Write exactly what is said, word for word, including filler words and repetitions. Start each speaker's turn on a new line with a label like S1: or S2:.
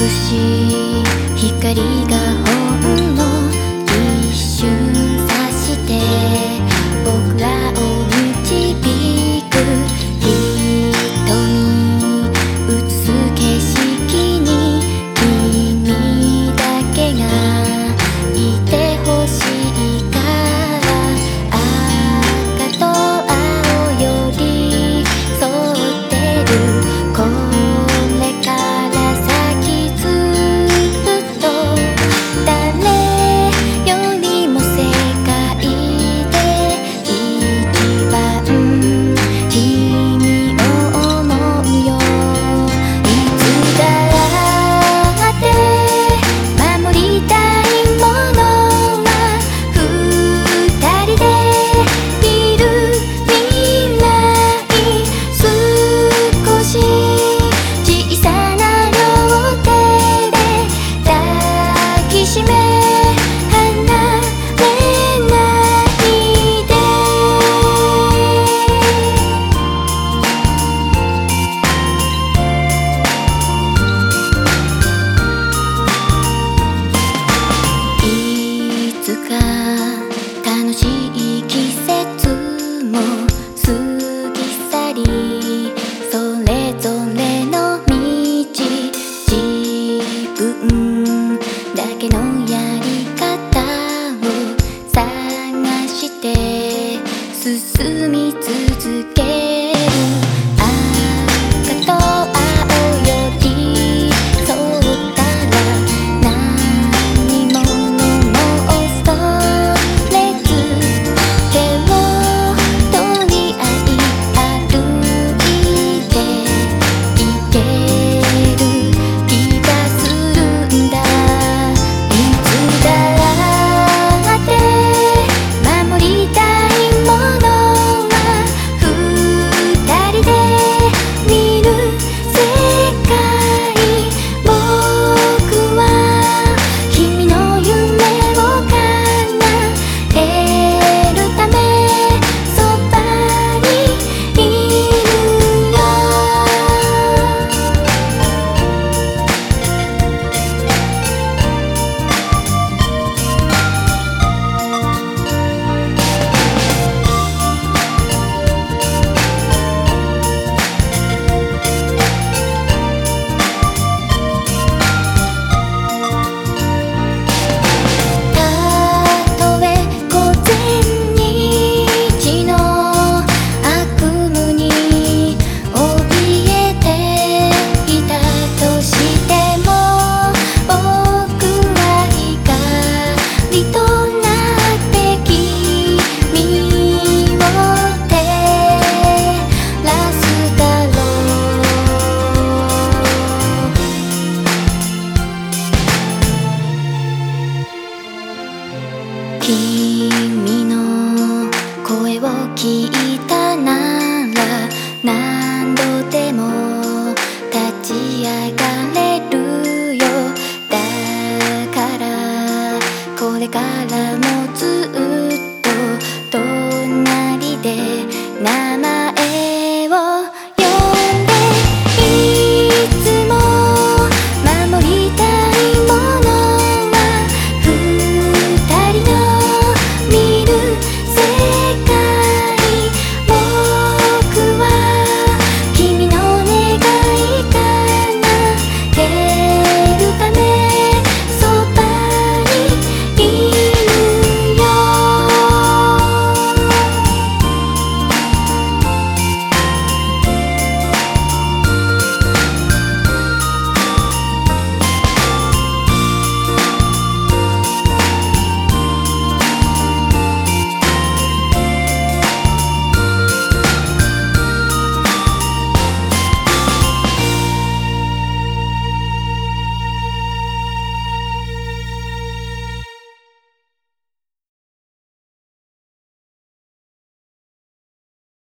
S1: しい光がほんの一瞬差して僕らを導く瞳映す景色に君だけがいてほしいから赤と青より添ってるこれから先ずっと誰よりも世界で一番君を思うよいつだって守りたいものは二人でいる未来少し小さな両手で抱きしめ離れないでいつか楽しい季節も過ぎ去りそれぞれの道自分だけのやり方を探して進み続ける赤と青より添ったら何者も恐れず手を取り合い歩いていける気がするんだいつだって守りたいものは二人で見る世界僕は君の夢を叶えるためそばにいるよたとえ午前日の悪夢に怯えていたとしても僕は光となって君を照らすだろう君の声を聞いたなら何度でも立ち上が